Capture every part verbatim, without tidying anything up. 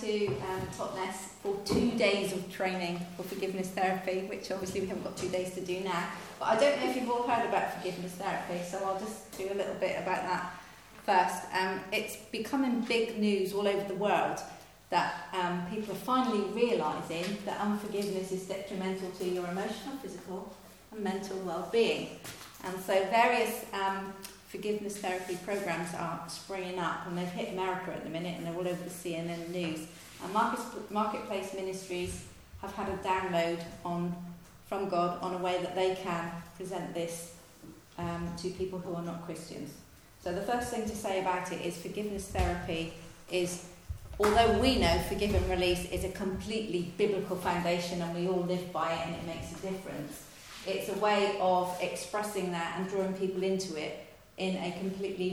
to um, Totnes for two days of training for forgiveness therapy, which obviously we haven't got two days to do now. But I don't know if you've all heard about forgiveness therapy, so I'll just do a little bit about that first. Um, it's becoming big news all over the world that um, people are finally realising that unforgiveness is detrimental to your emotional, physical and mental well-being. And so various um, forgiveness therapy programs are springing up, and they've hit America at the minute, and they're all over the C N N news. And Market, Marketplace Ministries have had a download on from God on a way that they can present this um, to people who are not Christians. So the first thing to say about it is forgiveness therapy is, although we know forgive and release is a completely biblical foundation and we all live by it and it makes a difference, it's a way of expressing that and drawing people into it in a completely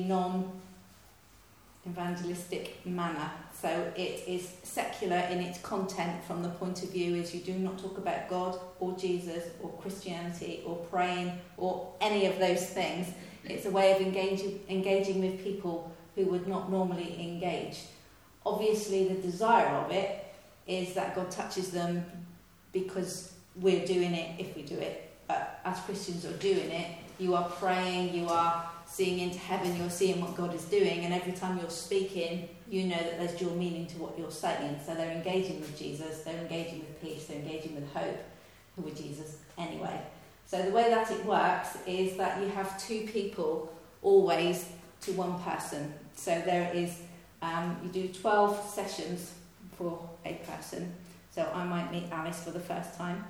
non-evangelistic manner. So it is secular in its content from the point of view is you do not talk about God or Jesus or Christianity or praying or any of those things. It's a way of engaging, engaging with people who would not normally engage. Obviously the desire of it is that God touches them because we're doing it if we do it. But as Christians are doing it, you are praying, you are seeing into heaven, you're seeing what God is doing, and every time you're speaking, you know that there's dual meaning to what you're saying. So they're engaging with Jesus, they're engaging with peace, they're engaging with hope, who are Jesus anyway. So the way that it works is that you have two people always to one person. So there is, um, you do twelve sessions for a person. So I might meet Alice for the first time,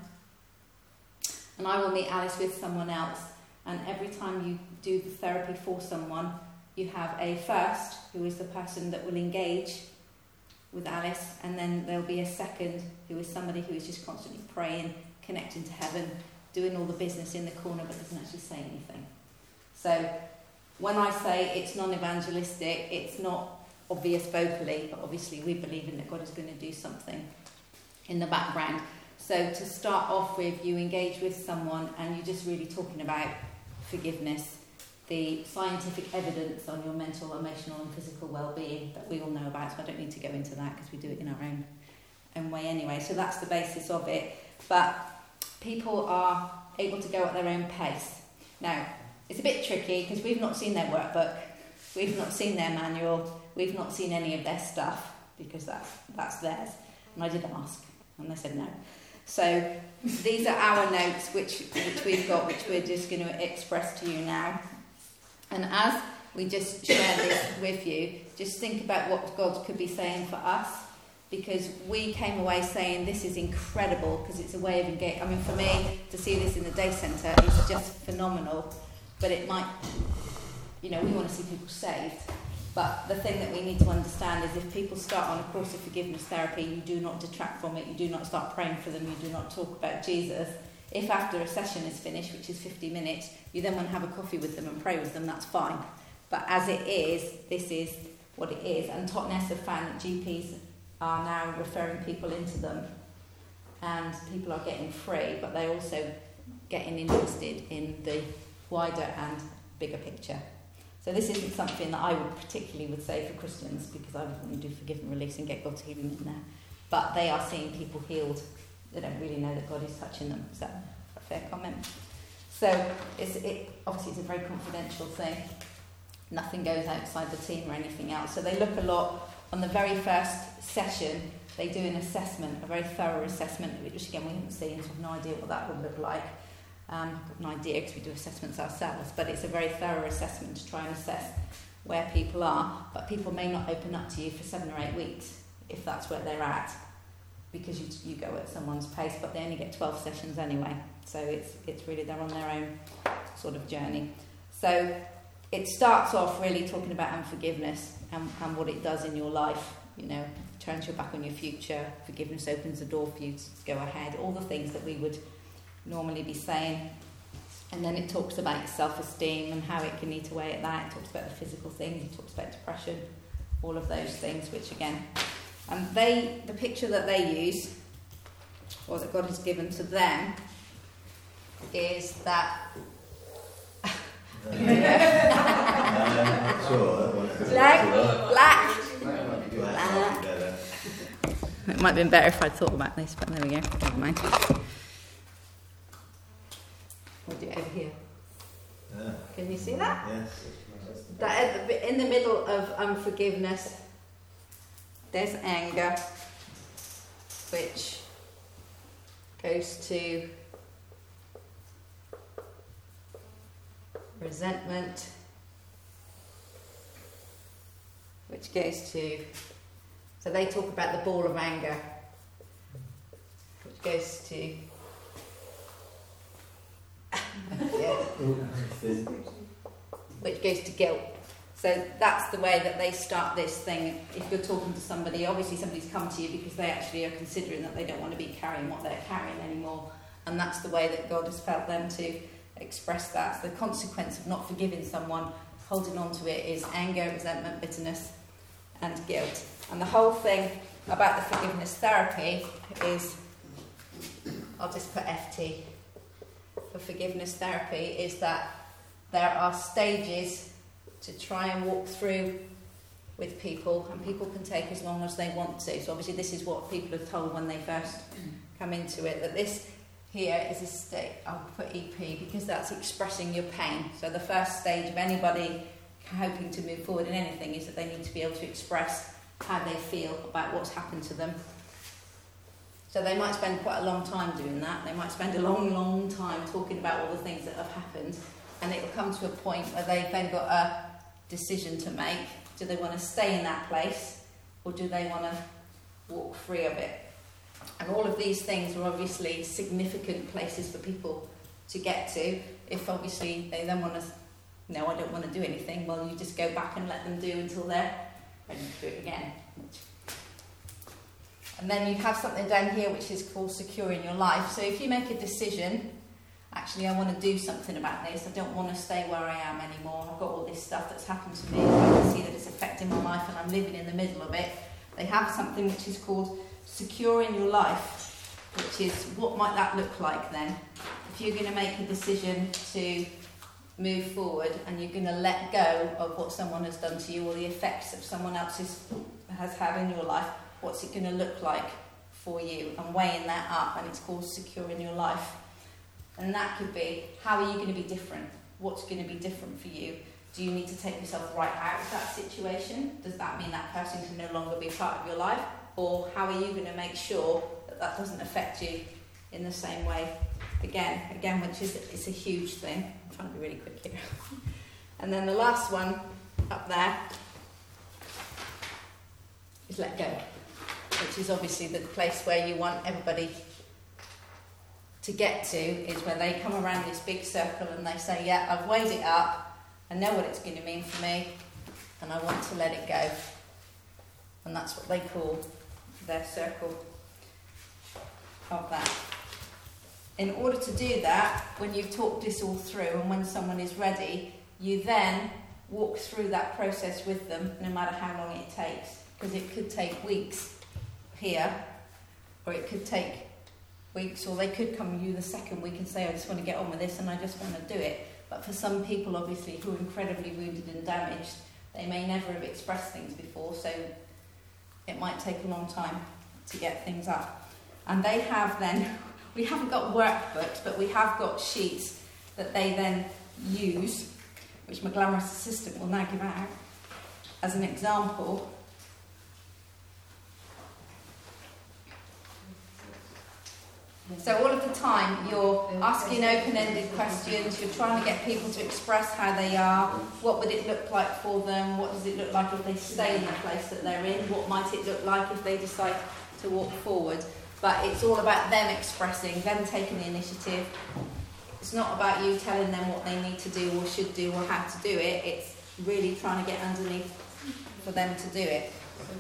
and I will meet Alice with someone else. And every time you do the therapy for someone, you have a first, who is the person that will engage with Alice, and then there'll be a second, who is somebody who is just constantly praying, connecting to heaven, doing all the business in the corner, but doesn't actually say anything. So when I say it's non-evangelistic, it's not obvious vocally, but obviously we believe in that God is going to do something in the background. So to start off with, you engage with someone and you're just really talking about forgiveness, the scientific evidence on your mental, emotional and physical well-being that we all know about, so I don't need to go into that because we do it in our own, own way anyway. So that's the basis of it. But people are able to go at their own pace. Now, it's a bit tricky because we've not seen their workbook, we've not seen their manual, we've not seen any of their stuff because that's, that's theirs. And I did ask and they said no. So these are our notes which, which we've got, which we're just going to express to you now. And as we just share this with you, just think about what God could be saying for us, because we came away saying this is incredible because it's a way of engaging. I mean, for me, to see this in the day centre is just phenomenal, but it might, you know, we want to see people saved. But the thing that we need to understand is if people start on a course of forgiveness therapy, you do not detract from it, you do not start praying for them, you do not talk about Jesus. If after a session is finished, which is fifty minutes, you then want to have a coffee with them and pray with them, that's fine. But as it is, this is what it is. And Totnes have found that G Ps are now referring people into them, and people are getting free, but they're also getting interested in the wider and bigger picture. So this isn't something that I would particularly would say for Christians, because I would want to do forgive and release and get God's healing in there. But they are seeing people healed. They don't really know that God is touching them. Is that a fair comment? So it's, it, obviously it's a very confidential thing. Nothing goes outside the team or anything else. So they look a lot. On the very first session, they do an assessment, a very thorough assessment, which again we haven't seen, so I have no idea what that would look like. Um, I've got no idea because we do assessments ourselves, but it's a very thorough assessment to try and assess where people are. But people may not open up to you for seven or eight weeks if that's where they're at, because you, you go at someone's pace, but they only get twelve sessions anyway. So it's it's really, they're on their own sort of journey. So it starts off really talking about unforgiveness and, and what it does in your life. You know, turns your back on your future. Forgiveness opens the door for you to go ahead. All the things that we would normally be saying. And then it talks about self-esteem and how it can eat away at that. It talks about the physical things. It talks about depression, all of those things, which again, and they, the picture that they use, or that God has given to them, is that black, black, black, might have been better if I'd thought about this, but there we go. Never mind. We'll do it over here. Yeah. Can you see that? Yes. That at the, in the middle of unforgiveness, there's anger, which goes to resentment, which goes to, so they talk about the ball of anger, which goes to, yeah, which goes to guilt. So that's the way that they start this thing. If you're talking to somebody, obviously somebody's come to you because they actually are considering that they don't want to be carrying what they're carrying anymore. And that's the way that God has felt them to express that. So the consequence of not forgiving someone, holding on to it, is anger, resentment, bitterness, and guilt. And the whole thing about the forgiveness therapy is, I'll just put F T for forgiveness therapy, is that there are stages to try and walk through with people, and people can take as long as they want to. So obviously this is what people are told when they first come into it, that this here is a state, I'll put E P because that's expressing your pain. So the first stage of anybody hoping to move forward in anything is that they need to be able to express how they feel about what's happened to them. So they might spend quite a long time doing that. They might spend a long, long time talking about all the things that have happened, and it will come to a point where they've then got a decision to make. Do they want to stay in that place, or do they want to walk free of it? And all of these things are obviously significant places for people to get to. If obviously they then want to, no, I don't want to do anything, well, you just go back and let them do until they're ready to do it again. And then you have something down here which is called securing your life. So if you make a decision, actually I want to do something about this, I don't want to stay where I am anymore, I've got all this stuff that's happened to me, I can see that it's affecting my life and I'm living in the middle of it. They have something which is called securing your life, which is, what might that look like then? If you're going to make a decision to move forward and you're going to let go of what someone has done to you or the effects of someone else's has had in your life, what's it going to look like for you? And weighing that up, and it's called securing your life. And that could be, how are you going to be different? What's going to be different for you? Do you need to take yourself right out of that situation? Does that mean that person can no longer be part of your life? Or how are you going to make sure that that doesn't affect you in the same way? Again, again, which is it's a huge thing. I'm trying to be really quick here. And then the last one up there is let go, which is obviously the place where you want everybody to get to, is where they come around this big circle and they say, yeah, I've weighed it up, I know what it's going to mean for me, and I want to let it go. And that's what they call their circle of that. In order to do that, when you've talked this all through and when someone is ready, you then walk through that process with them, no matter how long it takes. Because it could take weeks here, or it could take weeks, or they could come to you the second week and say, I just want to get on with this and I just want to do it. But for some people, obviously, who are incredibly wounded and damaged, they may never have expressed things before, so it might take a long time to get things up. And they have then, we haven't got workbooks, but we have got sheets that they then use, which my glamorous assistant will now give out as an example. So all of the time you're asking open-ended questions, you're trying to get people to express how they are, what would it look like for them, what does it look like if they stay in the place that they're in, what might it look like if they decide to walk forward. But it's all about them expressing, them taking the initiative. It's not about you telling them what they need to do or should do or how to do it, it's really trying to get underneath for them to do it.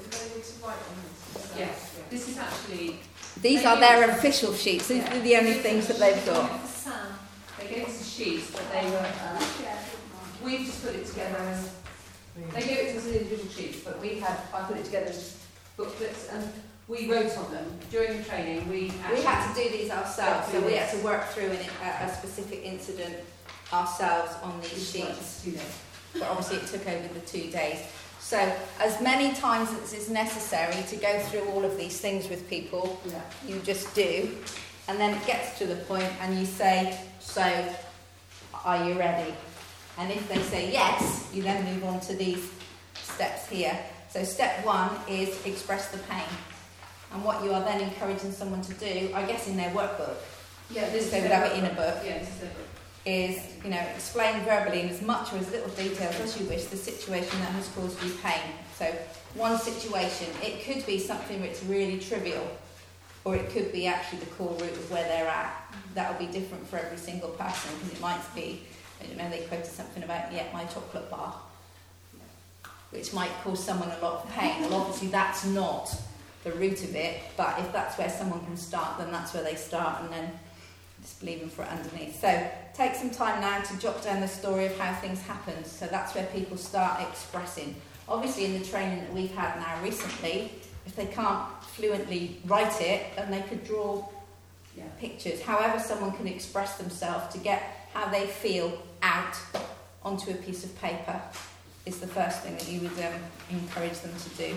Yes, this is actually... These are their official sheets. These are the only things that they've got. They gave us the sheets, but they were. Uh, we've just put it together as. They gave it to us as individual sheets, but we had. I put it together as booklets, and we wrote on them during the training. We we had to do these ourselves, so we had to work through an, a, a specific incident ourselves on these sheets. But obviously, it took over the two days. So as many times as is necessary to go through all of these things with people, Yeah. you just do. And then it gets to the point and you say, so, are you ready? And if they say yes, you then move on to these steps here. So step one is express the pain. And what you are then encouraging someone to do, I guess in their workbook, Yeah, this they is would their have it in a workbook. book, Yeah, this is their book. is, you know, explain verbally in as much or as little details as you wish the situation that has caused you pain. So one situation, it could be something that's really trivial, or it could be actually the core root of where they're at. That'll be different for every single person, because it might be, I don't know, they quoted something about, yeah, my chocolate bar, which might cause someone a lot of pain. Well, obviously that's not the root of it, but if that's where someone can start, then that's where they start, and then just believing for it underneath. So take some time now to jot down the story of how things happened. So that's where people start expressing. Obviously in the training that we've had now recently, if they can't fluently write it, then they could draw Yeah. pictures. However someone can express themselves to get how they feel out onto a piece of paper is the first thing that you would um, encourage them to do.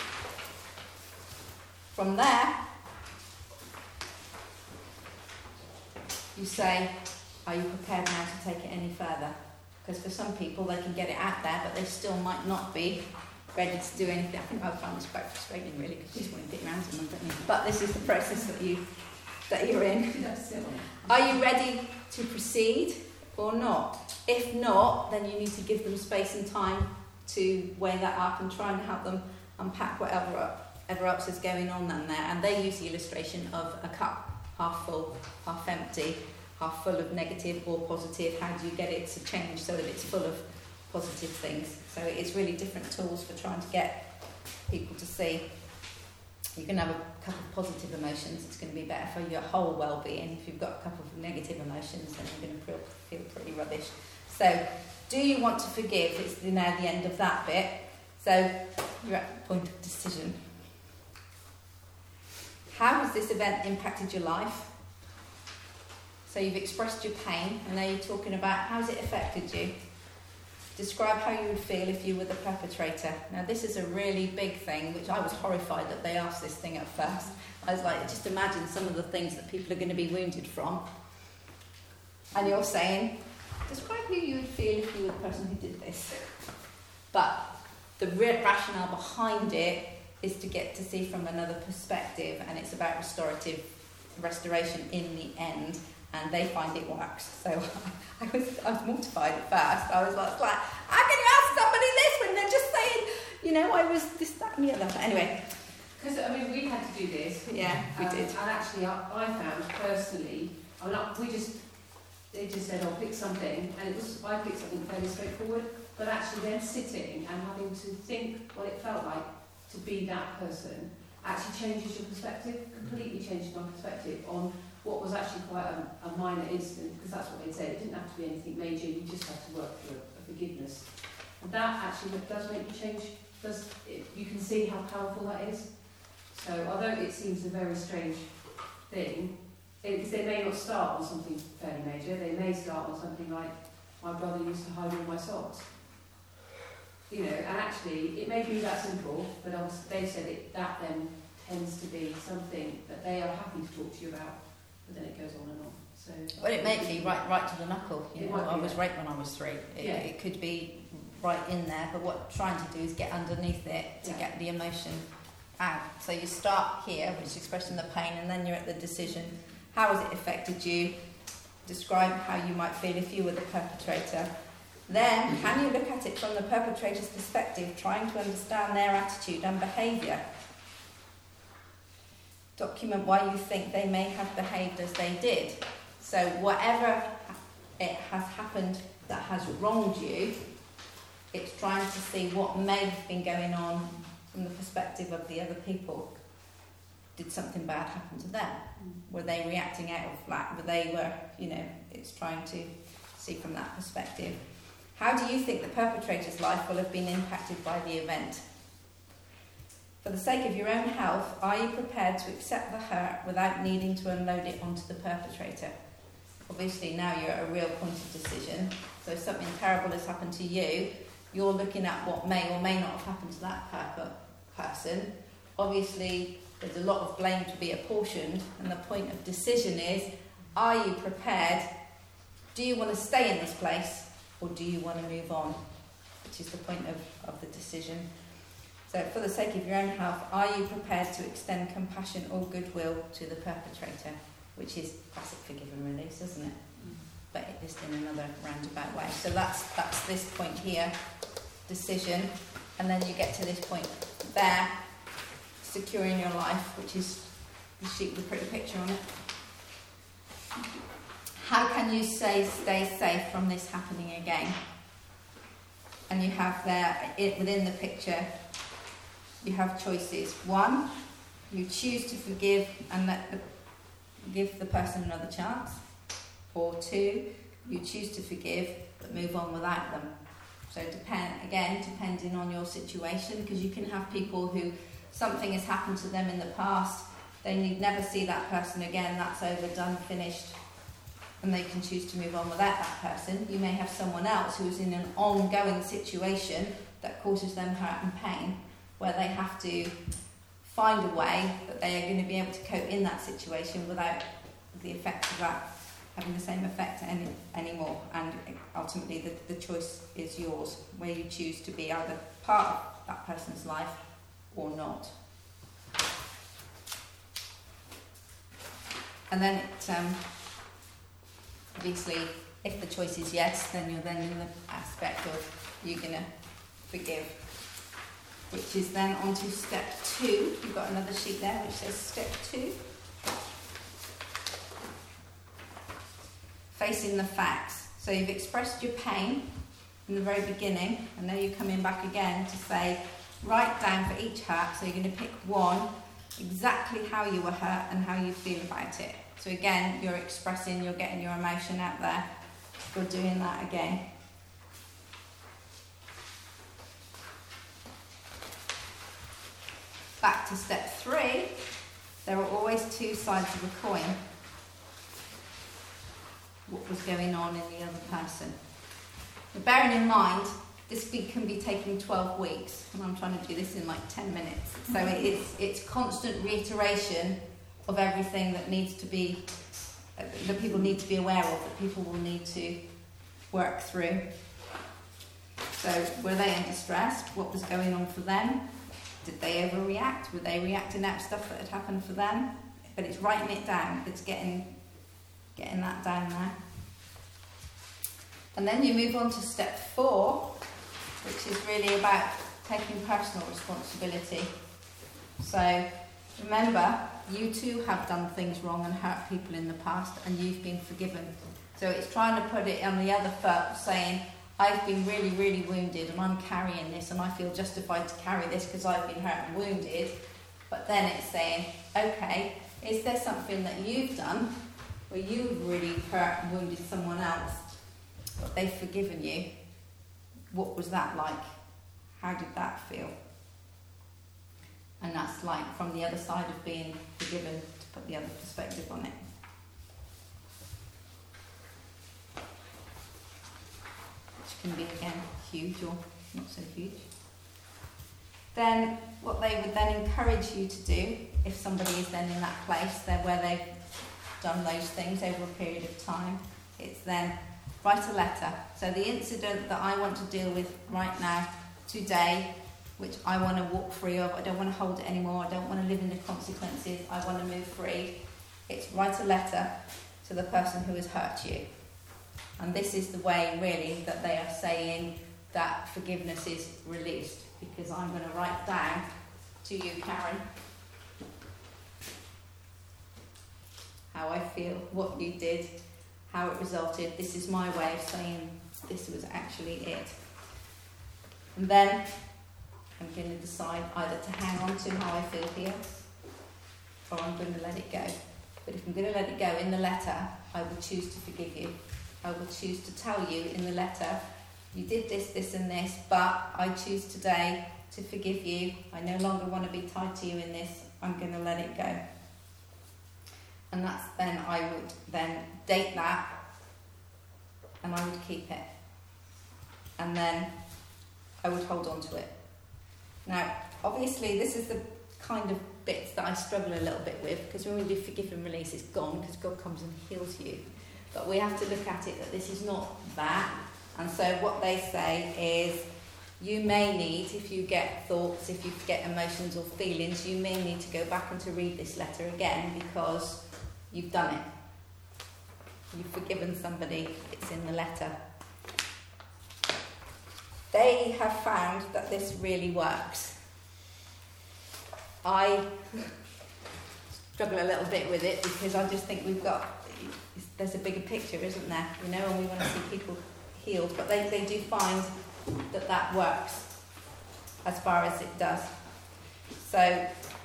From there, you say, are you prepared now to take it any further? Because for some people, they can get it out there, but they still might not be ready to do anything. I think I find this quite frustrating, really, because you just want to get around to them, don't you? But this is the process that, you, that you're in. Are you ready to proceed or not? If not, then you need to give them space and time to weigh that up and try and help them unpack whatever up. Whatever else is going on down there, and they use the illustration of a cup, half full, half empty, half full of negative or positive. How do you get it to change so that it's full of positive things? So it's really different tools for trying to get people to see. You can have a cup of positive emotions, it's going to be better for your whole well-being. If you've got a cup of negative emotions, then you're going to feel, feel pretty rubbish. So, do you want to forgive? It's now the end of that bit. So, you're at the point of decision. How has this event impacted your life? So you've expressed your pain, and now you're talking about how's it affected you. Describe how you would feel if you were the perpetrator. Now this is a really big thing, which I was horrified that they asked this thing at first. I was like, just imagine some of the things that people are going to be wounded from. And you're saying, describe who you would feel if you were the person who did this. But the real rationale behind it is to get to see from another perspective, and it's about restorative restoration in the end, and they find it works. So I was I was mortified at first. I was like, how can you ask somebody this when they're just saying, you know, I was this, that, and the other. But anyway. Because, I mean, we had to do this. Yeah, we um, did. And actually, I, I found personally, I mean, we just, they just said, oh, pick something, and it was, I picked something fairly straightforward, but actually then sitting and having to think what it felt like to be that person actually changes your perspective, completely changes my perspective on what was actually quite a, a minor incident, because that's what they said. It didn't have to be anything major, you just had to work for a, a forgiveness. And that actually does make you change, does it, you can see how powerful that is. So although it seems a very strange thing, because they may not start on something fairly major, they may start on something like, my brother used to hide all my socks. You know, and actually, it may be that simple, but they said it, that then tends to be something that they are happy to talk to you about, but then it goes on and on. So, well, it may be right, right to the knuckle. You know, I was that. raped when I was three. It, Yeah. it could be right in there, but what I'm trying to do is get underneath it to Yeah. get the emotion out. So you start here, which is expressing the pain, and then you're at the decision. How has it affected you? Describe how you might feel if you were the perpetrator. Then, can you look at it from the perpetrator's perspective, trying to understand their attitude and behaviour? Document why you think they may have behaved as they did. So whatever it has happened that has wronged you, it's trying to see what may have been going on from the perspective of the other people. Did something bad happen to them? Were they reacting out of flat? Were they were, you know, it's trying to see from that perspective. How do you think the perpetrator's life will have been impacted by the event? For the sake of your own health, are you prepared to accept the hurt without needing to unload it onto the perpetrator? Obviously now you're at a real point of decision. So if something terrible has happened to you, you're looking at what may or may not have happened to that per- person. Obviously, there's a lot of blame to be apportioned, and the point of decision is, are you prepared? Do you want to stay in this place, or do you want to move on? Which is the point of, of the decision. So for the sake of your own health, are you prepared to extend compassion or goodwill to the perpetrator? Which is classic forgive and release, isn't it? Mm. But just in another roundabout way. So that's that's this point here, decision. And then you get to this point there, securing your life, which is the sheet with a pretty picture on it. How can you say stay safe from this happening again? And you have there, it, within the picture, you have choices. One, you choose to forgive and let the, give the person another chance. Or two, you choose to forgive but move on without them. So depend again, depending on your situation, because you can have people who something has happened to them in the past, they need never see that person again, that's over, done, finished, and they can choose to move on without that person. You may have someone else who is in an ongoing situation that causes them hurt and pain, where they have to find a way that they are going to be able to cope in that situation without the effect of that having the same effect any anymore. And ultimately the, the choice is yours, where you choose to be either part of that person's life or not. And then it, um, obviously, if the choice is yes, then you're then in the aspect of you're going to forgive, which is then on to step two. You've got another sheet there which says step two. Facing the facts. So you've expressed your pain in the very beginning, and now you're coming back again to say, write down for each hurt. So you're going to pick one, exactly how you were hurt and how you feel about it. So again, you're expressing, you're getting your emotion out there. You're doing that again. Back to step three. There are always two sides of a coin. What was going on in the other person. But bearing in mind, this can be taking twelve weeks, and I'm trying to do this in like ten minutes. So it's it's constant reiteration of everything that needs to be, that people need to be aware of, that people will need to work through. So were they under stress? What was going on for them? Did they overreact? Were they reacting out stuff that had happened for them? But it's writing it down. It's getting getting that down there. And then you move on to step four, which is really about taking personal responsibility. So remember, you too have done things wrong and hurt people in the past, and you've been forgiven. So it's trying to put it on the other foot, saying, I've been really, really wounded and I'm carrying this and I feel justified to carry this because I've been hurt and wounded. But then it's saying, okay, is there something that you've done where you've really hurt and wounded someone else, but they've forgiven you? What was that like? How did that feel? And that's like from the other side of being forgiven, to put the other perspective on it. Which can be, again, huge or not so huge. Then what they would then encourage you to do, if somebody is then in that place, they're where they've done those things over a period of time, it's then write a letter. So the incident that I want to deal with right now, today, which I want to walk free of, I don't want to hold it anymore, I don't want to live in the consequences, I want to move free. It's write a letter to the person who has hurt you. And this is the way, really, that they are saying that forgiveness is released. Because I'm going to write down to you, Karen, how I feel, what you did, how it resulted. This is my way of saying this was actually it. And then I'm going to decide either to hang on to how I feel here, or I'm going to let it go. But if I'm going to let it go, in the letter, I will choose to forgive you. I will choose to tell you in the letter, you did this, this and this, but I choose today to forgive you. I no longer want to be tied to you in this. I'm going to let it go. And that's then, I would then date that, and I would keep it. And then I would hold on to it. Now, obviously, this is the kind of bits that I struggle a little bit with, because when we do forgive and release, it's gone because God comes and heals you. But we have to look at it that this is not that. And so what they say is, you may need, if you get thoughts, if you get emotions or feelings, you may need to go back and to read this letter again because you've done it. You've forgiven somebody, it's in the letter. They have found that this really works. I struggle a little bit with it because I just think we've got, there's a bigger picture, isn't there? You know, and we want to see people healed. But they, they do find that that works as far as it does. So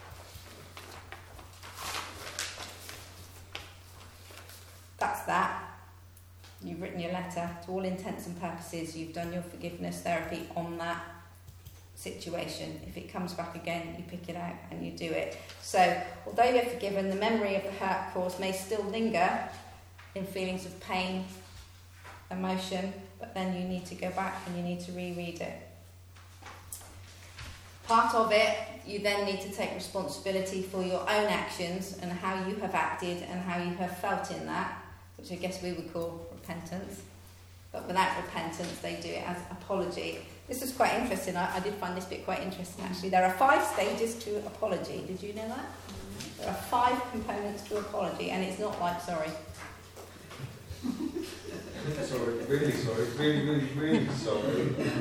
that's that. You've written your letter. To all intents and purposes, you've done your forgiveness therapy on that situation. If it comes back again, you pick it out and you do it. So although you're forgiven, the memory of the hurt caused may still linger in feelings of pain, emotion, but then you need to go back and you need to reread it. Part of it, you then need to take responsibility for your own actions and how you have acted and how you have felt in that, which I guess we would call repentance. But without repentance, they do it as apology. This is quite interesting. I, I did find this bit quite interesting, actually. There are five stages to apology. Did you know that? There are five components to apology, and it's not like sorry. Sorry, really sorry, really, really, really sorry.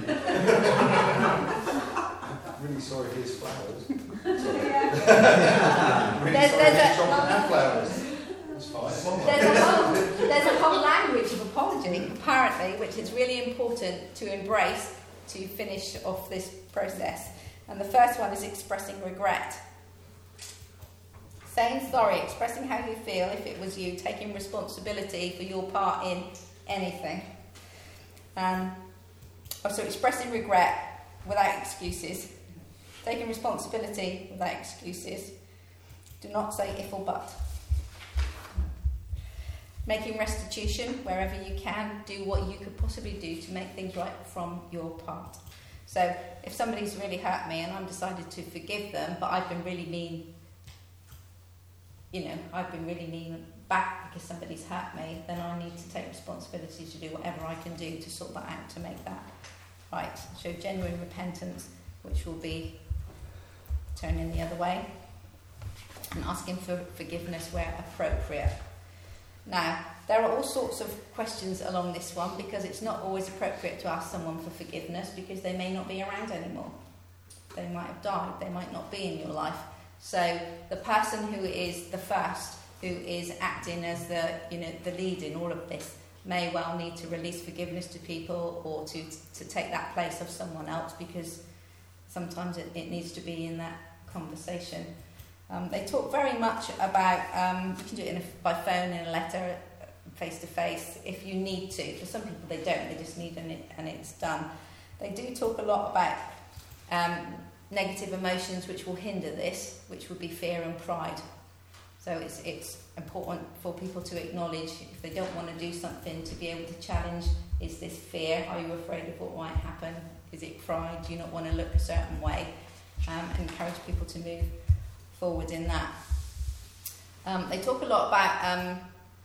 Really sorry for his flowers. Sorry. Yeah. Really there's, sorry there's for his a, chocolate and flowers. It's fine. There's a, whole, there's a whole language of apology, apparently, which is really important to embrace to finish off this process. And the first one is expressing regret. Saying sorry, expressing how you feel if it was you, taking responsibility for your part in anything. Um, also, expressing regret without excuses. Taking responsibility without excuses. Do not say if or but. Making restitution wherever you can. Do what you could possibly do to make things right from your part. So, if somebody's really hurt me and I'm decided to forgive them, but I've been really mean, you know, I've been really mean back because somebody's hurt me, then I need to take responsibility to do whatever I can do to sort that out, to make that right. Show genuine repentance, which will be turning the other way and asking for forgiveness where appropriate. Now, there are all sorts of questions along this one because it's not always appropriate to ask someone for forgiveness because they may not be around anymore. They might have died, they might not be in your life. So the person who is the first, who is acting as the, you know, the lead in all of this, may well need to release forgiveness to people or to to take that place of someone else because sometimes it, it needs to be in that conversation. Um, they talk very much about, um, you can do it in a, by phone, in a letter, face to face, if you need to. For some people they don't, they just need it and it's done. They do talk a lot about um, negative emotions which will hinder this, which would be fear and pride. So it's it's important for people to acknowledge if they don't want to do something, to be able to challenge, is this fear? Are you afraid of what might happen? Is it pride? Do you not want to look a certain way? Um, and encourage people to move forward in that. Um, they talk a lot about um,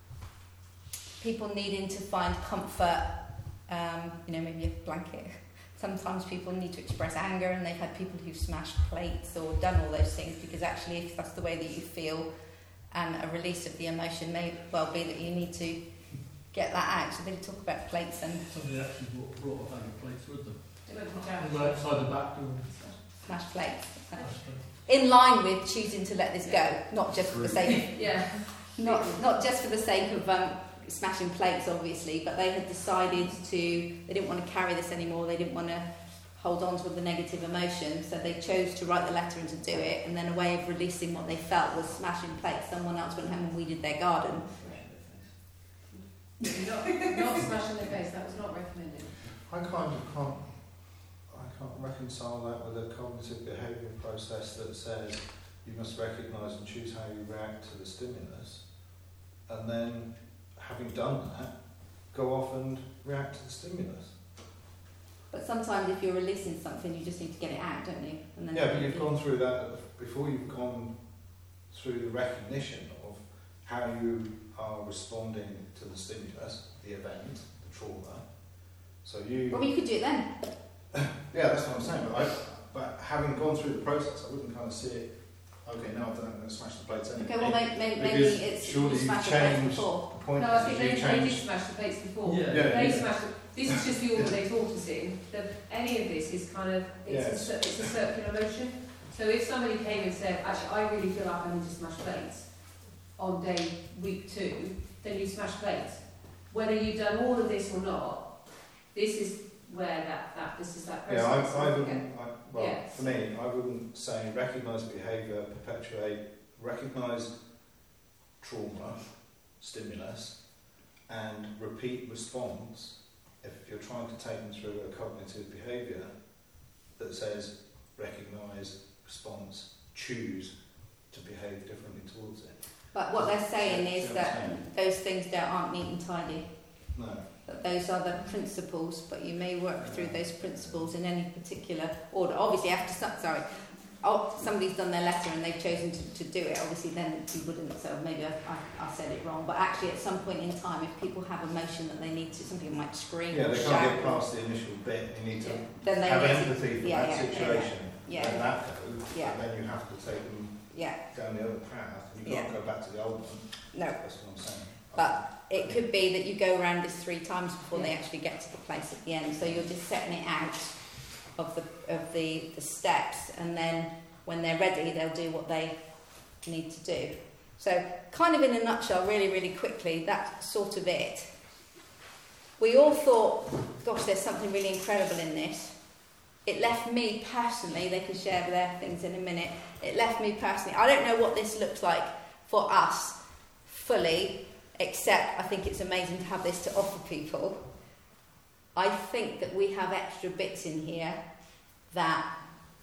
people needing to find comfort, um, you know, maybe a blanket. Sometimes people need to express anger, and they've had people who've smashed plates or done all those things because actually if that's the way that you feel, and a release of the emotion may well be that you need to get that out. So they talk about plates and... Somebody actually brought, brought a bag of plates with them. They went from They down. were outside the back door. Smashed plates. Smashed them. In line with choosing to let this go, not just for the sake of... Yeah. Not, not just for the sake of um, smashing plates, obviously, but they had decided to... They didn't want to carry this anymore. They didn't want to hold on to the negative emotion, so they chose to write the letter and to do it, and then a way of releasing what they felt was smashing plates. Someone else went home and weeded their garden. not, not smashing their face, that was not recommended. I kind of can't, I can't reconcile that with a cognitive behaviour process that says you must recognise and choose how you react to the stimulus, and then, having done that, go off and react to the stimulus. But sometimes if you're releasing something, you just need to get it out, don't you? And then Yeah, but you've gone through that before. You've gone through the recognition of how you are responding to the stimulus, the event, the trauma. So you. Well, you could do it then. Yeah, that's what I'm saying. But, I, but having gone through the process, I wouldn't kind of see it. Okay, now I've done it, I'm going to smash the plates anyway. Okay, well, maybe, maybe, maybe Because it's surely you you've smashed the plates changed before. the point. No, I is think you've they, they did changed. smash the plates before. Yeah. Yeah, They yeah. smashed the, this is just the order they taught us in. The, any of this is kind of, it's, Yeah. a, cir- it's a circular motion. So if somebody came and said, actually, I really feel like I need to smash plates on day week two, then you smash plates. Whether you've done all of this or not, this is where that, that this is that Yeah, process. I, I wouldn't. I, well, Yeah. for me, I wouldn't say recognise behaviour, perpetuate, recognise trauma, stimulus, and repeat response. If you're trying to take them through a cognitive behaviour that says recognise, response, choose to behave differently towards it. But what they're saying See- is see what I'm that saying? those things don't aren't neat and tidy. No. That those are the principles, but you may work through those principles in any particular order. Obviously, after some, sorry, oh, somebody's done their letter and they've chosen to, to do it. Obviously, then you wouldn't. So maybe I, I, I said it wrong. But actually, at some point in time, if people have emotion that they need to, some people might scream Yeah, or they shout, can't get past the initial bit. You need to then they have need to- empathy for yeah, that yeah, yeah, situation. yeah. Let that go. Yeah. And then you have to take them yeah, down the other path. You can't Yeah. go back to the old one. no. That's what I'm saying. But it could be that you go around this three times before they actually get to the place at the end. So you're just setting it out of the of the, the steps, and then when they're ready, they'll do what they need to do. So, kind of in a nutshell, really, really quickly, that's sort of it. We all thought, gosh, there's something really incredible in this. It left me personally, they can share their things in a minute, it left me personally, I don't know what this looks like for us fully, except I think it's amazing to have this to offer people. I think that we have extra bits in here that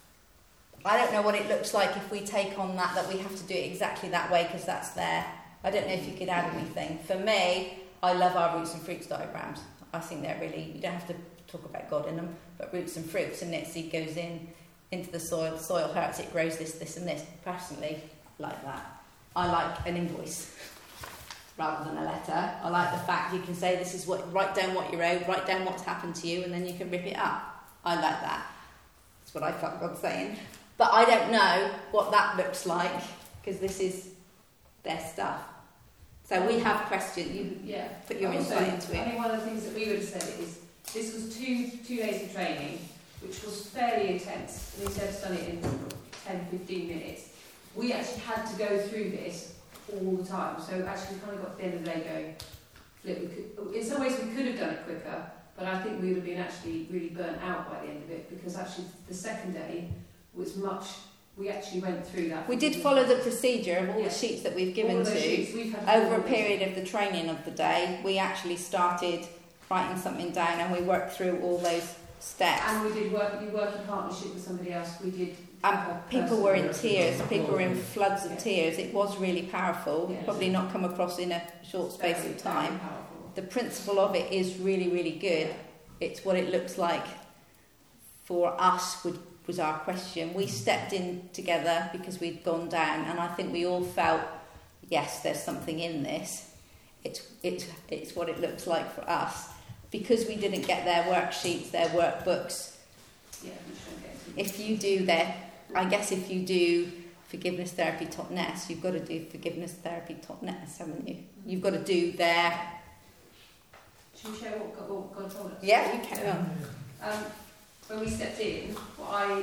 I don't know what it looks like if we take on that, that we have to do it exactly that way because that's there. I don't know if you could add anything. For me, I love our roots and fruits diagrams. I think they're really, you don't have to talk about God in them, but roots and fruits, and its seed goes in into the soil, the soil hurts, it grows this, this and this. Personally, like that. I like an invoice rather than a letter. I like the fact you can say this is what, write down what you owed, write down what's happened to you, and then you can rip it up. I like that. That's what I felt God saying. But I don't know what that looks like, because this is their stuff. So we have questions. You Yeah. put your Also, insight into I it. think one of the things that we would have said is this was two two days of training, which was fairly intense. And instead of done it in ten, fifteen minutes, we actually had to go through this all the time. So actually we kind of got to the end of the day going, flip, we could, in some ways we could have done it quicker, but I think we would have been actually really burnt out by the end of it, because actually the second day was much, we actually went through that. We did follow the procedure of all Yeah. the sheets that we've All given of those to. sheets, we've had to do Over all a of period of the training of the day, we actually started writing something down and we worked through all those steps. And we did work, you work in partnership with somebody else. We did. And uh, people were in personal- tears, people were in floods of Yeah. tears. It was really powerful. Yes. Probably not come across in a short space Very, of very time. powerful. The principle of it is really, really good. It's what it looks like for us would, was our question. We stepped in together because we'd gone down, and I think we all felt, yes, there's something in this. It's, it's, it's what it looks like for us. Because we didn't get their worksheets, their workbooks, Yeah, we shouldn't get into if you do their, I guess if you do forgiveness therapy top nest, you've got to do forgiveness therapy top nest, haven't you? You've got to do their, Should we share what God, what God told us? yeah, you carry on. Um, when we stepped in, what I,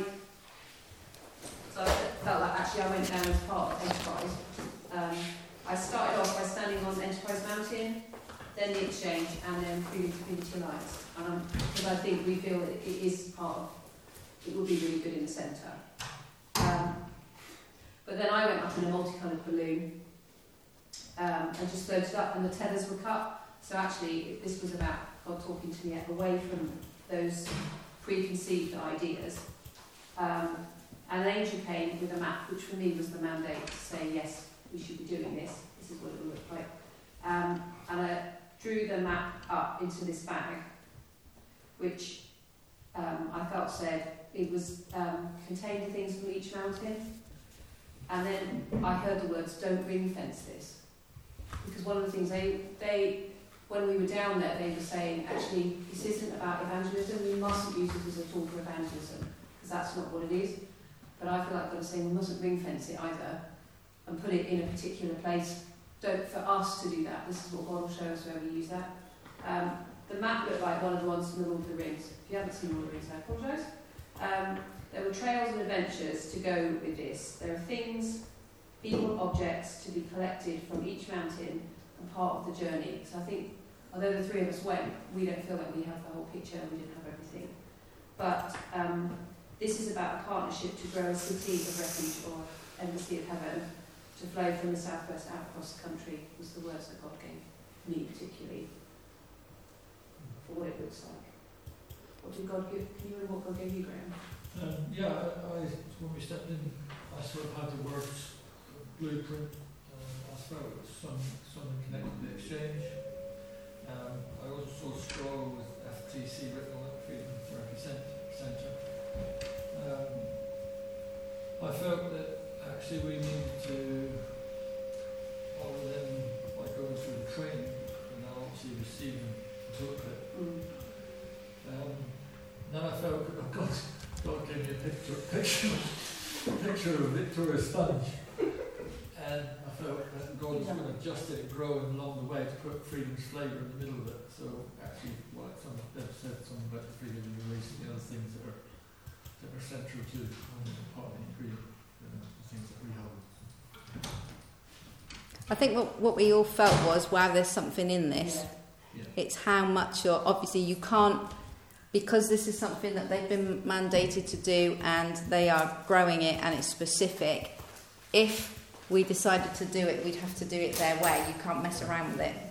so I felt like actually I went down as part of Enterprise. Um, I started off by standing on Enterprise Mountain, then the exchange, and then through Community Alliance. Um, because I think we feel it, it is part of, it would be really good in the centre. Um, but then I went up in a multicoloured balloon um, and just floated up, and the tethers were cut. So actually, this was about God talking to me away from those preconceived ideas. Um, and an angel came with a map, which for me was the mandate to say, yes, we should be doing this. This is what it will look like. Um, and I drew the map up into this bag, which um, I felt said it was um, contained things from each mountain. And then I heard the words, don't ring fence this. Because one of the things they, they, when we were down there, they were saying, actually, this isn't about evangelism, we mustn't use it as a tool for evangelism, because that's not what it is. But I feel like God is saying we mustn't ring fence it either, and put it in a particular place. Don't, for us to do that, this is what God will show us where we use that. Um, the map looked like one of the ones from the Lord of the Rings. If you haven't seen Lord of the Rings, I apologise. Um, there were trails and adventures to go with this. There are things, people, objects to be collected from each mountain and part of the journey. So I think, although the three of us went, we don't feel like we have the whole picture, we didn't have everything. But um, this is about a partnership to grow a city of refuge, or embassy of heaven, to flow from the southwest out across the country, was the words that God gave me particularly for what it looks like. What did God give? Can you remember what God gave you, Graham? Um, yeah, I, I, when we stepped in, I sort of had the words blueprint. Um, I thought it was some, something connected to the exchange. Um, I also saw a scroll with F T C written on it, Freedom Therapy Centre. Um, I felt that actually we needed to, other than by going through the training, and now obviously receiving the toolkit. Mm. Um, then I felt that God, God gave me a picture, picture, picture of a Victoria sponge, and I felt that God was going to adjust it and grow it along the way to put freedom's flavour in the middle of it. So actually, like some Deb said, something about the freedom and release and the other things that are that are central to um, part of the ingredient, you know, the things that we hold. I think what, what we all felt was, wow, there's something in this. Yeah. Yeah. It's how much you're, obviously you can't, because this is something that they've been mandated to do and they are growing it and it's specific. If we decided to do it, we'd have to do it their way. You can't mess around with it.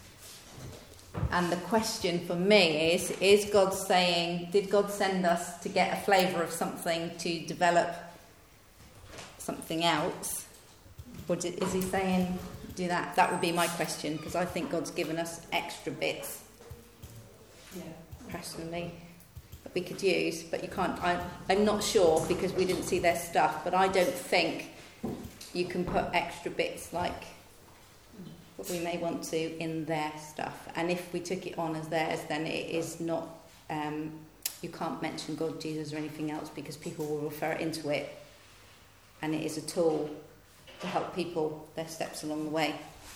And the question for me is, is God saying, did God send us to get a flavour of something to develop something else? Or did, is he saying, do that? That would be my question, because I think God's given us extra bits. Yeah. Personally, that we could use, but you can't. I, I'm not sure because we didn't see their stuff, but I don't think you can put extra bits like what we may want to in their stuff. And if we took it on as theirs, then it is not. Um, you can't mention God, Jesus, or anything else because people will refer into it, and it is a tool to help people their steps along the way.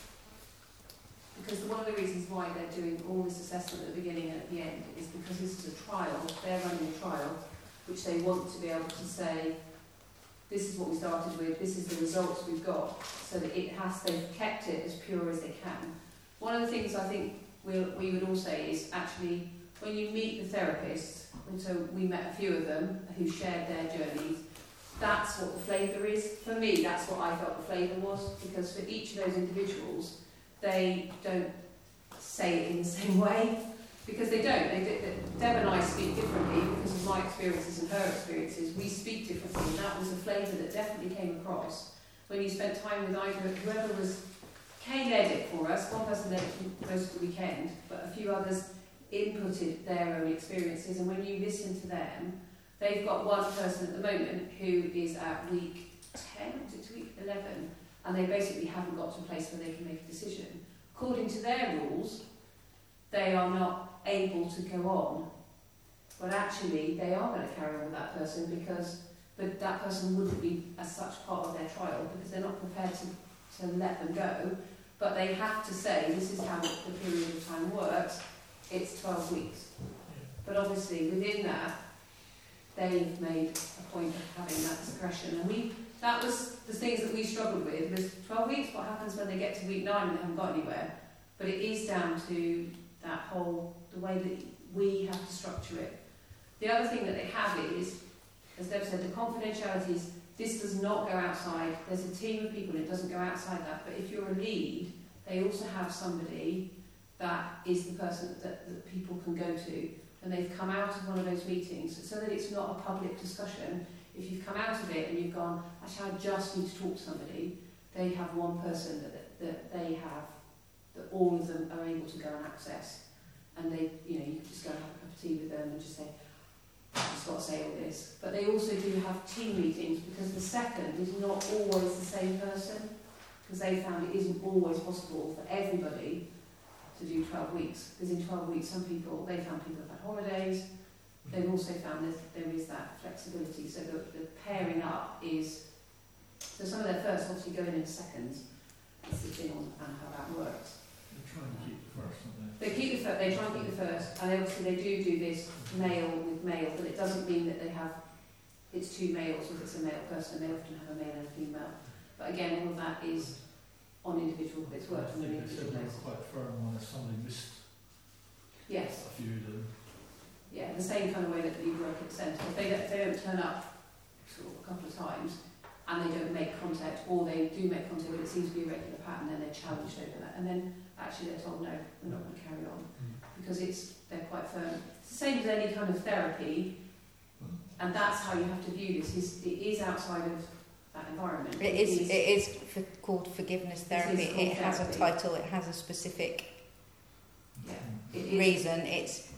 Because one of the reasons why they're doing all this assessment at the beginning and at the end is because this is a trial. They're running a trial, which they want to be able to say, this is what we started with, this is the results we've got, so that it has, they've kept it as pure as they can. One of the things I think we'll, we would all say is actually, when you meet the therapists, and so we met a few of them who shared their journeys, that's what the flavour is. For me, that's what I felt the flavour was, because for each of those individuals, they don't say it in the same way, because they don't. They, they, Deb and I speak differently because of my experiences and her experiences. We speak differently, and that was a flavour that definitely came across when you spent time with either whoever was. Kay led it for us. One person led it for most of the weekend, but a few others inputted their own experiences. And when you listen to them, they've got one person at the moment who is at week ten, is it week eleven, and they basically haven't got to a place where they can make a decision. According to their rules, they are not able to go on, but actually they are going to carry on with that person because but that person wouldn't be as such part of their trial because they're not prepared to, to let them go, but they have to say this is how the period of time works, it's twelve weeks. But obviously within that, they've made a point of having that discretion, and we that was the things that we struggled with, was twelve weeks, what happens when they get to week nine and they haven't got anywhere? But it is down to that whole, the way that we have to structure it. The other thing that they have is, as Deb said, the confidentiality is, this does not go outside. There's a team of people, it doesn't go outside that. But if you're a lead, they also have somebody that is the person that, that people can go to. And they've come out of one of those meetings so that it's not a public discussion. If you've come out of it and you've gone, actually I just need to talk to somebody, they have one person that, that they have, that all of them are able to go and access. And they, you know, you can just go and have a cup of tea with them and just say, just got to say all this. But they also do have team meetings because the second is not always the same person, because they found it isn't always possible for everybody to do twelve weeks. Because in twelve weeks, some people, they found people have had holidays. They've also found that there is that flexibility. So the, the pairing up is, so some of their first obviously go in in seconds. That's the thing on and how that works. They're trying to keep the first, aren't they? They keep the first, they try and keep the first, and they obviously they do do this male with male, but it doesn't mean that they have, it's two males, if it's a male person, they often have a male and a female. But again, all of that is on individual, it's worked on an I think they said individual they were basis. quite firm on if somebody missed Yes, a few of them. yeah, the same kind of way that you work at the centre. If they, don't- if they don't turn up sort of a couple of times, and they don't make contact, or they do make contact, but it seems to be a regular pattern, then they're challenged over that. And then actually they're told, no, we're not going to carry on. Because it's they're quite firm. It's the same as any kind of therapy, and that's how you have to view this. Is it is outside of that environment. It is. It is for, called forgiveness therapy. It is called It has therapy. a title. It has a specific Yeah, it is. reason. It's.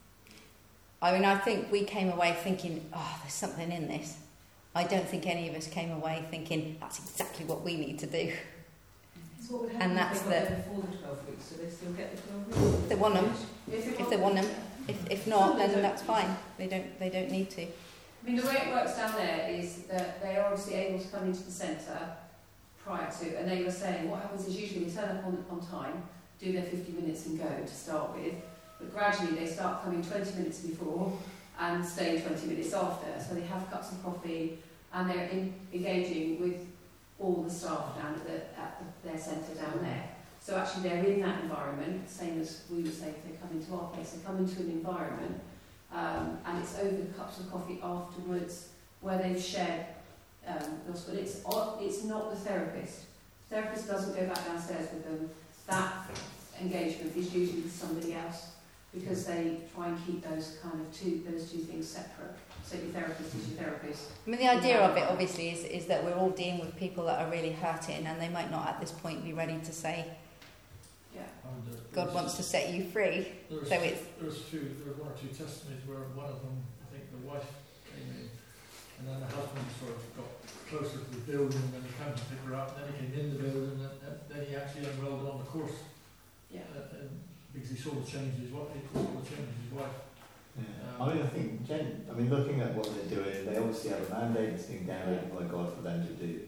I mean, I think we came away thinking, oh, there's something in this. I don't think any of us came away thinking that's exactly what we need to do. So what would And happen that's if they got the- there before the twelve weeks? Do they still get the twelve weeks? If they want them, If if they want them. If if not, then that's fine. They don't. They don't need to. I mean, the way it works down there is that they are obviously able to come into the centre prior to, and they were saying what happens is usually they turn up on, on time, do their fifty minutes and go to start with, but gradually they start coming twenty minutes before and stay twenty minutes after. So they have cups of coffee and they're in, engaging with all the staff down at, the, at the, their centre down there. So actually they're in that environment, same as we would say if they come into our place, they come into an environment um, and it's over cups of coffee afterwards where they've shared um, the gospel. It's, it's not the therapist. The therapist doesn't go back downstairs with them. That engagement is usually with somebody else because they try and keep those kind of two, those two things separate. So your therapist is your therapist. I mean, the idea of it obviously is is that we're all dealing with people that are really hurting, and they might not at this point be ready to say, Yeah. And, uh, God there's- wants to set you free. There's, So it's there's two, there were one or two testimonies where one of them, I think the wife came in, and then the husband sort of got closer to the building, and he came to pick her up, and then he came in the building, and, and then he actually enrolled her on the course, Yeah. uh, and because he saw the changes, what he saw the changes his wife. Yeah. I mean, I think, gen- I mean, looking at what they're doing, they obviously have a mandate that's been delegated by God for them to do.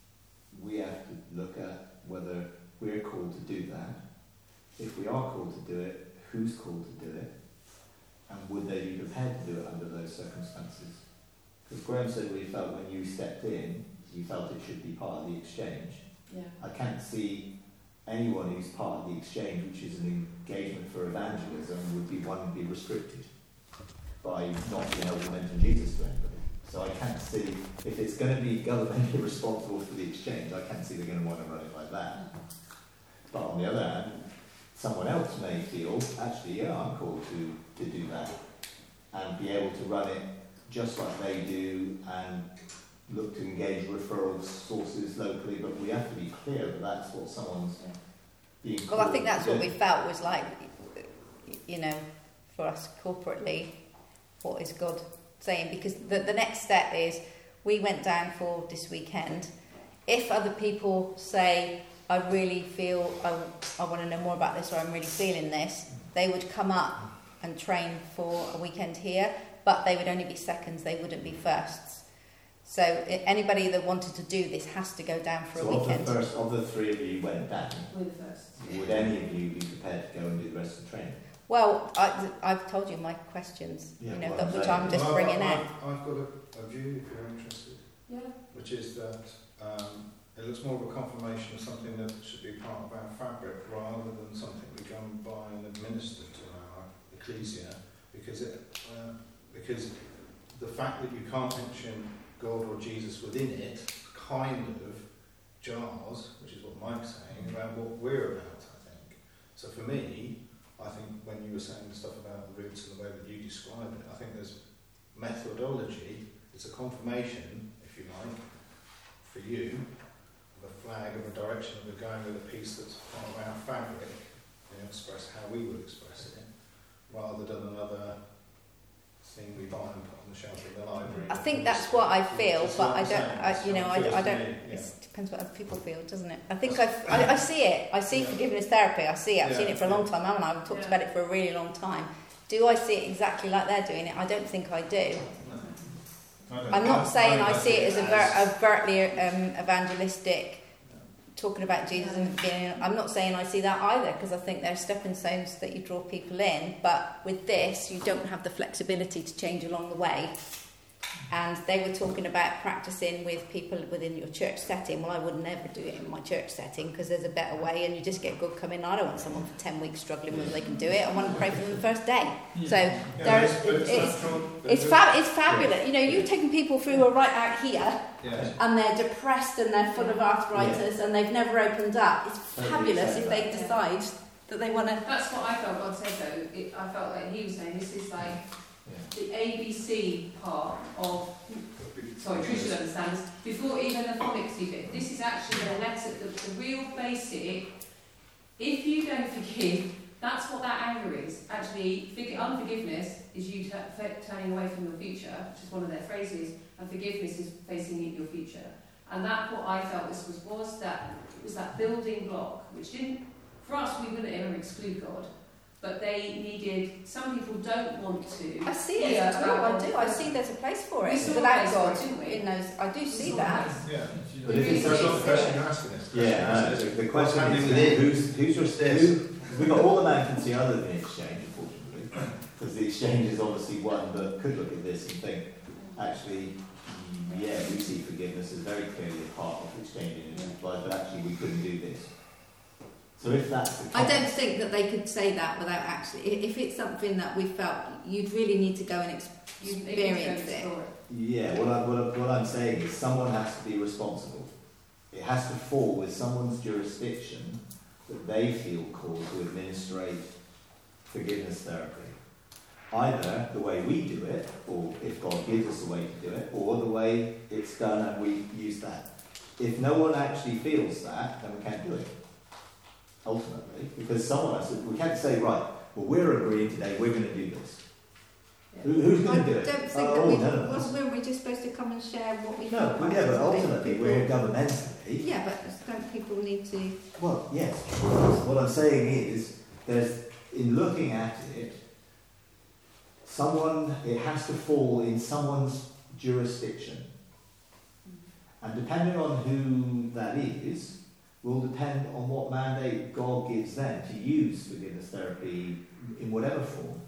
We have to look at whether we're called to do that. If we are called to do it, who's called to do it? And would they be prepared to do it under those circumstances? Because Graham said we felt when you stepped in, you felt it should be part of the exchange. Yeah. I can't see anyone who's part of the exchange, which is an engagement for evangelism, would be one to be restricted by not being able to mention Jesus to anybody. So I can't see, if it's going to be governmentally responsible for the exchange, I can't see they're going to want to run it like that. But on the other hand, someone else may feel, actually, yeah, I'm called to, to do that, and be able to run it just like they do, and look to engage referral sources locally, but we have to be clear that that's what someone's being called well, I think that's to what do. we felt was like, you know, for us corporately, what is God saying? Because the the next step is we went down for this weekend. If other people say, I really feel I, I want to know more about this, or I'm really feeling this, they would come up and train for a weekend here, but they would only be seconds, they wouldn't be firsts. So i- anybody that wanted to do this has to go down for so a weekend. of the first, of the three of you went down, We're the first. would any of you be prepared to go and do the rest of the training? Well, I, I've told you my questions, Yeah, you know, well, that, I'm which saying- I'm just Well, bringing I've, out. I've got a, a view, if you're interested, Yeah. which is that um, it looks more of a confirmation of something that should be part of our fabric rather than something we go and buy and administer to our ecclesia, because it, uh, because the fact that you can't mention God or Jesus within it kind of jars, which is what Mike's saying, around what we're about, I think. So for me, I think when you were saying the stuff about the roots and the way that you describe it, I think there's methodology, it's a confirmation, if you like, for you, of a flag of a direction that we're going with a piece that's part of our fabric, you know, express how we would express it, rather than another seeing we buy and put on the shelf in the library. I think that's what I feel, Just but what I I'm don't, saying, I, that's you know, how it I, feels I to don't, me, yeah. it depends what other people feel, doesn't it? I think I've, I, I see it, I see Yeah. forgiveness therapy, I see it, I've Yeah, seen it for a long yeah. time, haven't I? I've talked Yeah. about it for a really long time. Do I see it exactly like they're doing it? I don't think I do. No. I don't- I'm not I- saying I I see it as a ver- as- overtly um, evangelistic, talking about Jesus and being. I'm not saying I see that either, because I think there are stepping stones that you draw people in. But with this, you don't have the flexibility to change along the way. And they were talking about practicing with people within your church setting. Well, I would never do it in my church setting, because there's a better way, and you just get good coming. I don't want someone for ten weeks struggling whether they can do it. I want to pray for them the first day. So Yeah, there, it's, but it's, it's, natural, it's, fab- it's fabulous. You know, you've taken people through who are right out here, Yes. and they're depressed and they're full of arthritis and they've never opened up. It's Totally fabulous say if that. they decide that they want to. That's what I felt God said though. It, I felt like he was saying this is like Yeah. the A B C part of, sorry, Tricia understands, before even the phonics bit. This is actually the letter, the, the real basic. If you don't forgive, that's what that anger is. Actually, forg- unforgiveness is you t- f- turning away from your future, which is one of their phrases, and forgiveness is facing your future. And that's what I felt this was, was that it was that building block, which didn't, for us, we wouldn't ever exclude God, but they needed, some people don't want to. I see it. hear I do. about I do. I see there's a place for We it saw a without place for God it, didn't we? in those. I do see saw that. a Yeah. But if it's That's not the It's- question you're asking us. Yeah, no, the, the question happening is within? who's, who's your who, we've got all the man can see other than exchange, unfortunately, because the exchange is obviously one that could look at this and think, actually, yeah, we see forgiveness as very clearly a part of exchanging in people's lives, but actually we couldn't do this. So if that's the I case- don't think that they could say that without actually. i- If it's something that we felt, you'd really need to go and ex- You need to experience it. explore it. Yeah, what, I, what, I, what I'm saying is someone has to be responsible. It has to fall with someone's jurisdiction that they feel called to administrate forgiveness therapy. Either the way we do it, or if God gives us a way to do it, or the way it's done and we use that. If no one actually feels that, then we can't do it. Ultimately, because someone has to, we can't say, right, well, we're agreeing today, we're going to do this. Yeah. Who, who's I going to do don't it? think Oh, that we none of us. was, weren't we just supposed to come and share what we No, felt but like yeah, but today? ultimately we're here governmentally. Yeah, but don't people need to? Well, yes. What I'm saying is, there's in looking at it, someone it has to fall in someone's jurisdiction, and depending on who that is, will depend on what mandate God gives them to use forgiveness therapy in whatever form.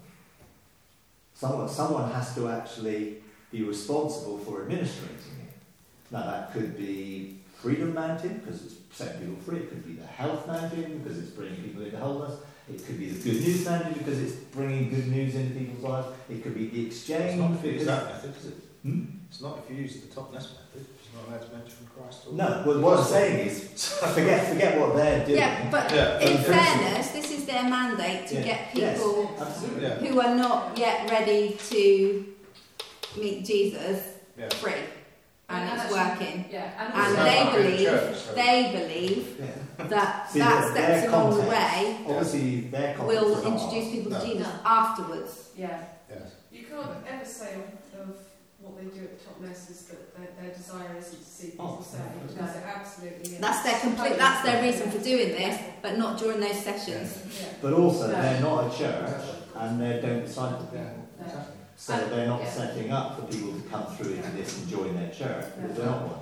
Someone, someone has to actually be responsible for administrating it. Now that could be Freedom Mountain, because it's setting people free. It could be the Health Mountain, because it's bringing people into wholeness. It could be the Good News Mountain, because it's bringing good news into people's lives. It could be the Exchange. It's not if you use because- that method, is it? Hmm? It's not if you use the top less method. It's not allowed to mention Christ. Or No, well, what I'm saying is, forget, forget what they're doing. Yeah, but Yeah, in but- fairness, this is their mandate to Yeah. get Yes, people absolutely. Yeah. who are not yet ready to meet Jesus Yeah. free, and And it's actually- working. Yeah, and, And also, they Sounds like a believe- church, so- They believe Yeah. that See, that their- steps their along the context, way Obviously, their context will is ours. introduce people to No. Jesus afterwards. yeah. Yes. You can't ever say of, of what they do at Top Mess is that their, their desire isn't to see people Oh, saved, no. because it absolutely is. That's their complete. That's their reason for doing this, but not during those sessions. Yeah. But also, No. they're not a church, and they don't disciple Yeah. people. Exactly. So And- they're not yeah. setting up for people to come through into this and join their church, because they're not one.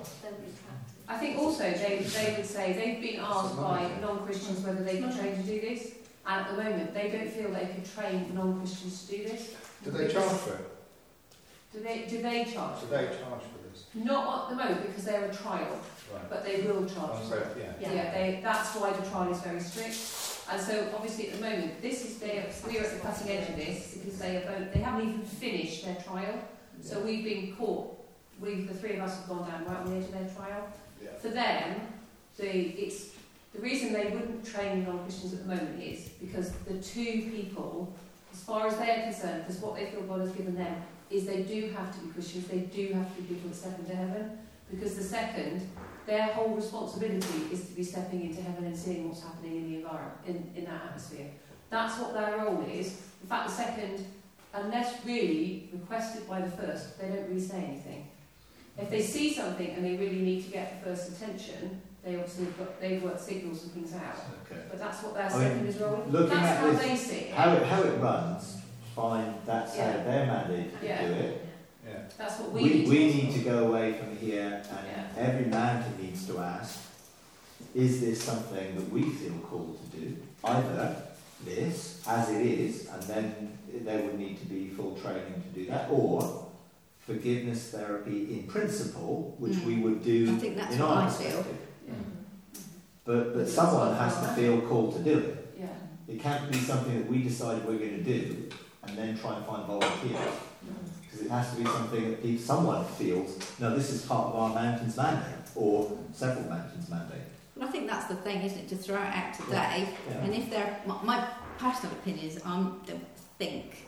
I think also they, they would say they've been asked by non-Christians whether they can train to do this, and at the moment they don't feel they can train non-Christians to do this. Do they charge for it? Do they? Do they charge? Do they charge for this? Not at the moment because they're a trial, Right. but they will charge. Oh, so, yeah. Yeah, they, that's why the trial is very strict. And so obviously at the moment, this is they we're at the cutting edge of this because they have they haven't even finished their trial. So we've been caught. We the three of us have gone down right on the edge of their trial. Yeah. For them, the it's the reason they wouldn't train non-Christians at the moment is because the two people, as far as they're concerned, because what they feel God has given them is they do have to be Christians. They do have to be people that step into heaven. Because the second, their whole responsibility is to be stepping into heaven and seeing what's happening in the environment, in, in that atmosphere. That's what their role is. In fact, the second unless really requested by the first, they don't really say anything. If they see something and they really need to get the first attention, they obviously got, they've worked signals and things out. Okay. But that's what their I second mean, is rolling. looking That's at how this, they see it. How it, how it runs, fine, that's Yeah. how they're mandated to Yeah. do it. Yeah. That's what we, We, need, we to need to go away from here and Yeah. every mountain needs to ask, is this something that we feel called to do? Either this, as it is, and then there would need to be full training to do that, or forgiveness therapy in principle, which Mm. we would do I think that's in what our I feel. perspective. Yeah. But, but someone has to feel called to do it. Yeah. It can't be something that we decide we're going to do and then try and find volunteers. Because it has to be something that people, someone feels, no, this is part of our mountain's mandate, or several mountains' mandate. Well, I think that's the thing, isn't it, to throw it out today. Yeah. And if they're, my, my personal opinion is, I don't think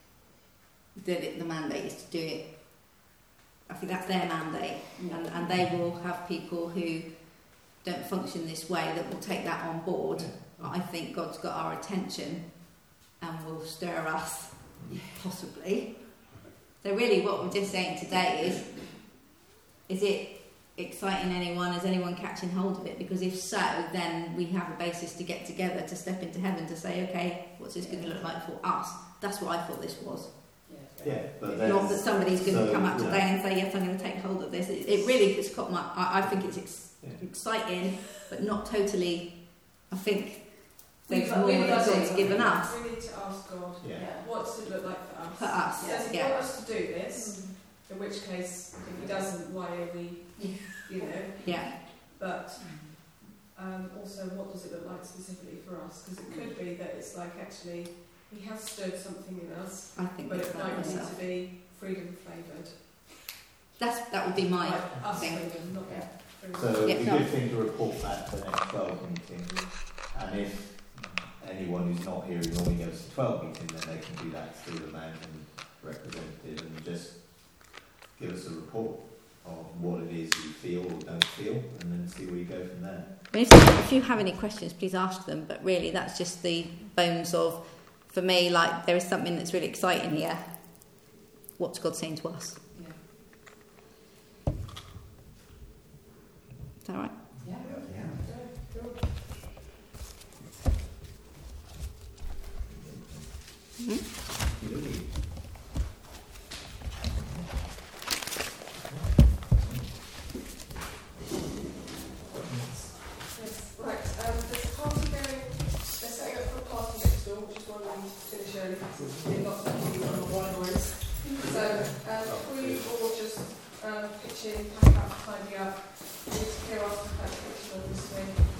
that it, the mandate is to do it. I think that's their mandate, Yeah. and, and they will have people who don't function this way that will take that on board. I think God's got our attention and will stir us, possibly. So really what we're just saying today is, is it exciting anyone? Is anyone catching hold of it? Because if so, then we have a basis to get together, to step into heaven, to say, okay, what's this going to look like for us? That's what I thought this was. Yeah, but Not that somebody's going to so, come up yeah. today and say, yes, I'm going to take hold of this. It, it really has caught my... I, I think it's ex- Yeah. exciting, but not totally... I think there's We've- more we've that got God's it. given us. We need to ask God, Yeah. what does it look like for us? For us, Does he yeah. want us to do this? In which case, if he doesn't, why are we, you know? Yeah. But um, also, what does it look like specifically for us? Because it could be that it's like, actually, he has stirred something in us, I think but it's it like might need myself. to be freedom flavoured. That's, that would be my Like us thing. freedom, not Yeah. freedom. So it'd be Yeah, a no. good thing to report back to the next twelve meeting. And if anyone who's not here who normally goes to twelve meeting, then they can do that through the mountain representative and just give us a report of what it is you feel or don't feel, and then see where you go from there. I mean, if, if you have any questions, please ask them. But really, that's just the bones of, for me, like, there is something that's really exciting here. What's God saying to us? Yeah. Is that right? Yeah. Yes, right. Um, there's a party going. They're setting up for a party next door, which is why we need to finish early. Because there's lots of people on the wine lines. So, um, if we all just um, pitch in, pack up, tidy up, we need to clear off the picture, obviously.